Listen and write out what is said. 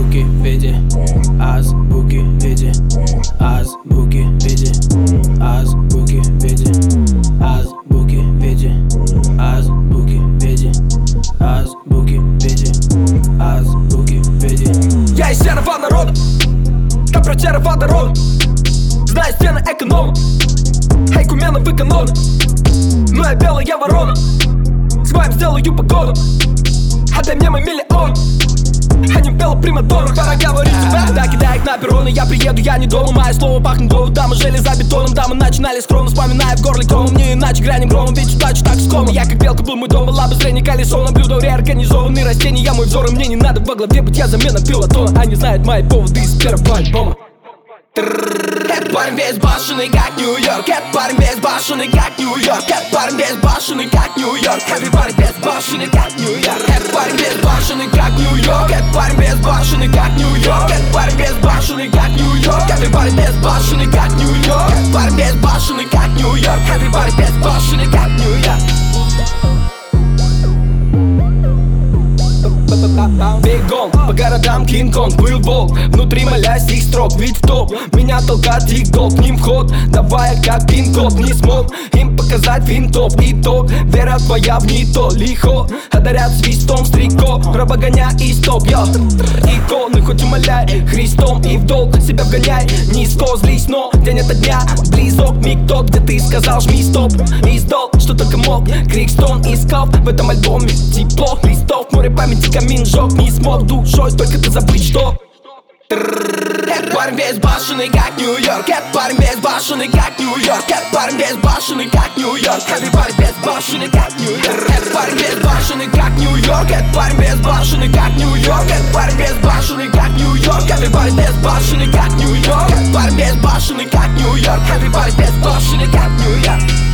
Азбуки в виде, азбуки в виде, азбуки в виде, азбуки в виде, азбуки в виде, азбуки в виде, азбуки в виде, азбуки в виде. Я из серого народа, как протера водорода. Знаю стены эконома, эй, кумена в экономе. Ну я белая ворона, с вами сделаю погоду. Отдай мне мой миллион, а не белый примадонна. Пора говорить тебя, да, кидай их на перроны. Я приеду, я не дома, мое слово пахнет голод. Дамы железобетоном, дамы начинали скромно, вспоминая в горле комом. Не иначе грянем громом, ведь удача так скромна. Я как белка был, мой дом был обозрение колесо. Наблюдал реорганизованные растения, я мой взор, и мне не надо во главе быть, я замена пилотона. Они знают мои поводы из первого альбома. Этот парень весь башенный, как Нью-Йорк. Этот парень весь башенный, как Нью-Йорк. Этот парень весь башенный, как Нью-Йорк. Этот парень весь башенный, как Нью-Йорк. Этот парень весь башенный, как Нью-Йорк. Этот парень весь башенный, как Нью-Йорк. Этот парень весь башенный, как Нью-Йорк. Этот парень весь башенный, как Нью-Йорк. Этот парень весь башенный, как Нью-Йорк. Этот парень весь башенный, как Нью-Йорк. Бегом по городам Кинг-Конг был волк. Внутри молясь их строк, ведь в топ меня толкает тик-ток, к ним вход, давая как пин-код. Не смог им показать винтоп. Итог, вера твоя в не то лихо, одарят свистом стрико, пробогоня и стоп, я иконы, хоть умоляй Христом и в долг себя вгоняй. Низко злись, но день ото дня близок миг тот, где ты сказал жми стоп. Издал, что только мог, крик стон искал в этом альбоме тепло листов, море памяти, камин жёг. Не смог душой только ты забыть, что этот парень весь башенный, как Нью-Йорк. Этот парень весь башенный, как Нью-Йорк. Этот парень весь башенный, как Нью-Йорк. Этот парень весь башенный, как Нью-Йорк. Этот парень весь башенный, как Нью-Йорк. Этот парень весь башенный, как Нью-Йорк. Этот парень весь башенный, как Нью-Йорк. Этот парень весь башенный, как Нью-Йорк. Этот парень весь башенный, как Нью-Йорк. Этот парень весь башенный, как Нью-Йорк.